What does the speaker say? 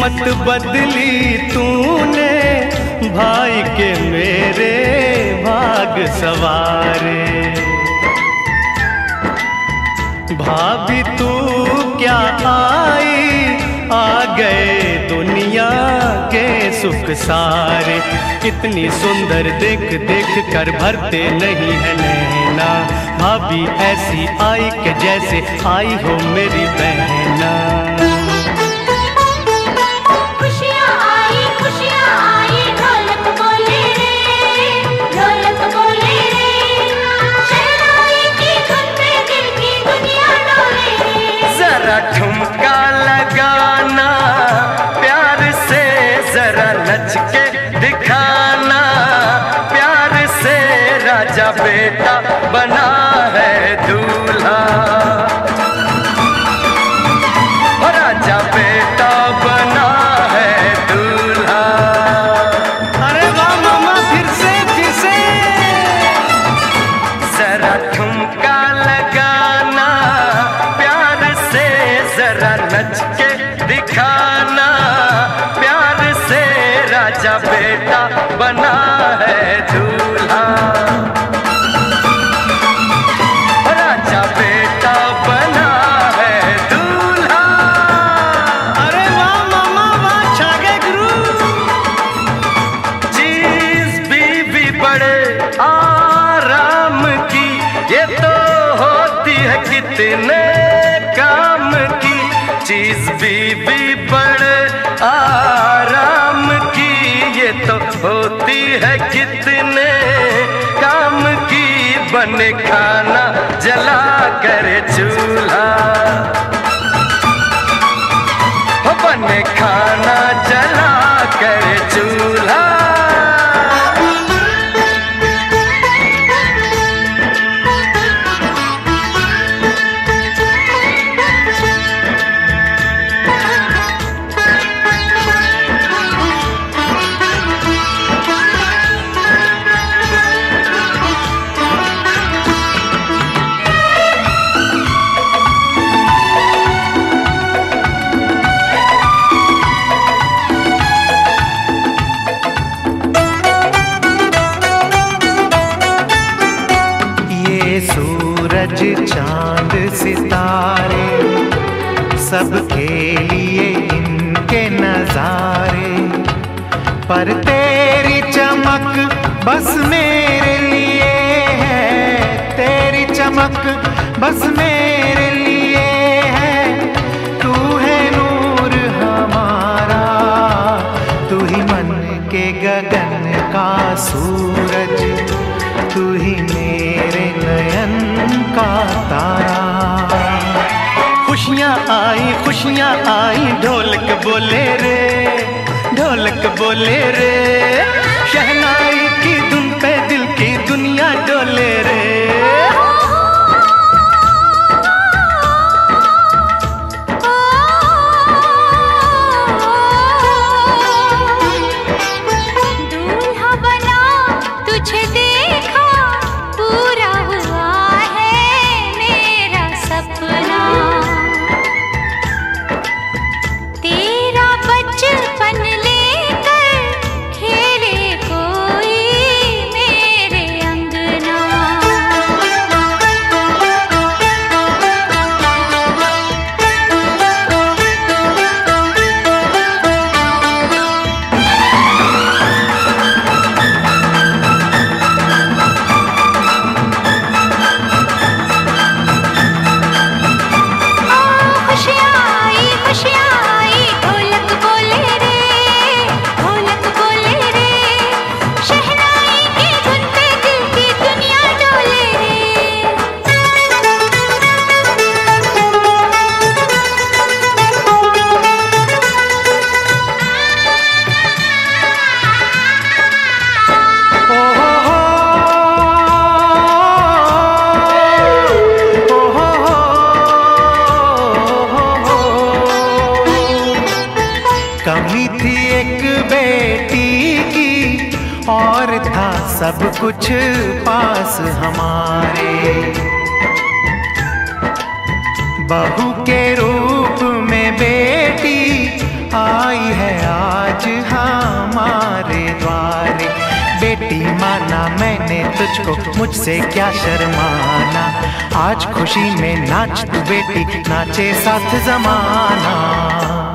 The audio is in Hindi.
किस्मत बदली तूने, भाई के मेरे भाग सवारे। भाभी तू क्या आई, आ गए दुनिया के सुख सारे। कितनी सुंदर देख देख कर भरते नहीं है नैना, भाभी ऐसी आई कि जैसे आई हो मेरी बहना। ठुमका लगाना प्यार से, जरा नच के दिखाना प्यार से, राजा बेटा बना है दूल्हा, राजा बेटा बना है दूल्हा। अरे वाह मामा, फिर से जरा ठुमका लगाना प्यार से, जरा नच के दिखाना प्यार से, राजा बेटा बना है दूल्हा, राजा बेटा बना है दूल्हा। अरे वाह मामा वाह, छा गए गुरु। चीज बीवी बड़े आराम की, ये तो होती है कितने काम की। चीज बीवी बड़े आराम की, ये तो होती है कितने काम की। बने खाना जला कर चूल्हा, बने खाना जला कर चूल्हा। सूरज चांद सितारे, सबके लिए इनके नजारे, पर तेरी चमक बस मेरे लिए है, तेरी चमक बस मेरे लिए है। तू है नूर हमारा, तू ही मन के गगन का सूरज, तू ही मेरे नयन का तारा। खुशियाँ आई ढोलक बोले रे, ढोलक बोले रे, शहनाई की धुन पे दिल की दुनिया डोले रे। और था सब कुछ पास हमारे। बहू के रूप में बेटी आई है तुझको मुझसे क्या शर्माना। आज खुशी में नाच तू बेटी, नाचे साथ जमाना।